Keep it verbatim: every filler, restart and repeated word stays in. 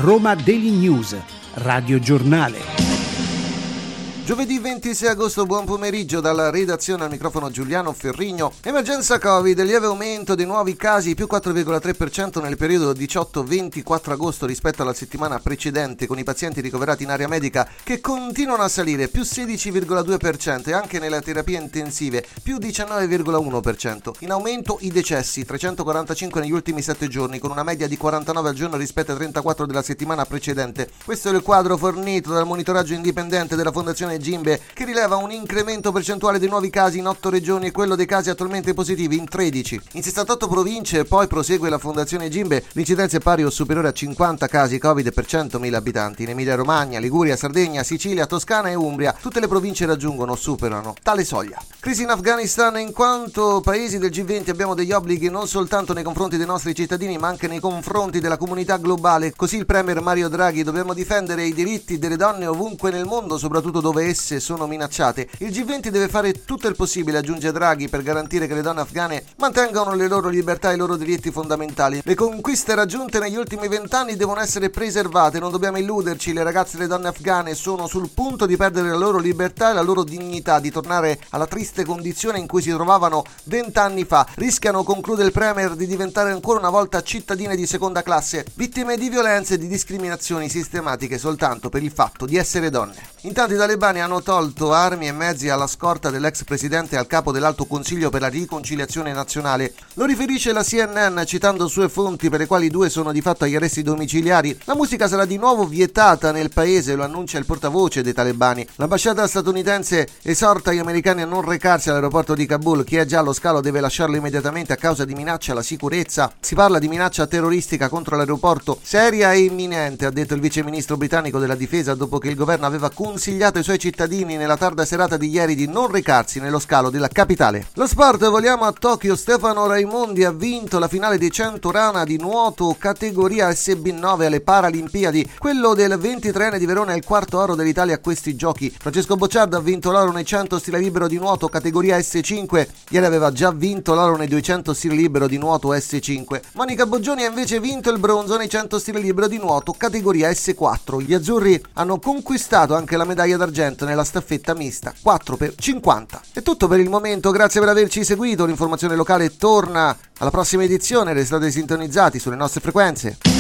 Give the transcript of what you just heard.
Roma Daily News, Radio Giornale. Giovedì ventisei agosto, buon pomeriggio dalla redazione, al microfono Giuliano Ferrigno. Emergenza Covid, lieve aumento dei nuovi casi, più quattro virgola tre per cento nel periodo diciotto ventiquattro agosto rispetto alla settimana precedente, con i pazienti ricoverati in area medica che continuano a salire, più sedici virgola due per cento, e anche nelle terapie intensive, più diciannove virgola uno per cento. In aumento i decessi, trecentoquarantacinque negli ultimi sette giorni, con una media di quarantanove al giorno rispetto ai trentaquattro della settimana precedente. Questo è il quadro fornito dal monitoraggio indipendente della Fondazione Gimbe, che rileva un incremento percentuale dei nuovi casi in otto regioni e quello dei casi attualmente positivi in tredici. In sessantotto province, poi prosegue la Fondazione Gimbe, l'incidenza è pari o superiore a cinquanta casi Covid per centomila abitanti. In Emilia Romagna, Liguria, Sardegna, Sicilia, Toscana e Umbria, tutte le province raggiungono o superano tale soglia. Crisi in Afghanistan. In quanto paesi del G venti abbiamo degli obblighi non soltanto nei confronti dei nostri cittadini, ma anche nei confronti della comunità globale. Così il premier Mario Draghi: dobbiamo difendere i diritti delle donne ovunque nel mondo, soprattutto dove esse sono minacciate. Il G venti deve fare tutto il possibile, aggiunge Draghi, per garantire che le donne afghane mantengano le loro libertà e i loro diritti fondamentali. Le conquiste raggiunte negli ultimi vent'anni devono essere preservate, non dobbiamo illuderci, le ragazze e le donne afghane sono sul punto di perdere la loro libertà e la loro dignità, di tornare alla triste condizione in cui si trovavano vent'anni fa. Rischiano, conclude il premier, di diventare ancora una volta cittadine di seconda classe, vittime di violenze e di discriminazioni sistematiche soltanto per il fatto di essere donne. Intanto i talebani hanno tolto armi e mezzi alla scorta dell'ex presidente e al capo dell'Alto Consiglio per la Riconciliazione Nazionale. Lo riferisce la C N N citando sue fonti, per le quali due sono di fatto agli arresti domiciliari. La musica sarà di nuovo vietata nel paese, lo annuncia il portavoce dei talebani. L'ambasciata statunitense esorta gli americani a non recarsi all'aeroporto di Kabul. Chi è già allo scalo deve lasciarlo immediatamente a causa di minacce alla sicurezza. Si parla di minaccia terroristica contro l'aeroporto, seria e imminente, ha detto il viceministro britannico della difesa, dopo che il governo aveva consigliato ai suoi cittadini nella tarda serata di ieri di non recarsi nello scalo della capitale. Lo sport, voliamo a Tokyo. Stefano Raimondi ha vinto la finale dei cento rana di nuoto categoria S B nove alle Paralimpiadi. Quello del ventitreenne di Verona è il quarto oro dell'Italia a questi giochi. Francesco Bocciardo ha vinto l'oro nei cento stile libero di nuoto categoria S cinque. Ieri aveva già vinto l'oro nei duecento stile libero di nuoto S cinque. Monica Boggioni ha invece vinto il bronzo nei cento stile libero di nuoto categoria S quattro. Gli azzurri hanno conquistato anche la medaglia d'argento nella staffetta mista quattro per cinquanta. È tutto per il momento, grazie per averci seguito. L'informazione locale torna alla prossima edizione, restate sintonizzati sulle nostre frequenze.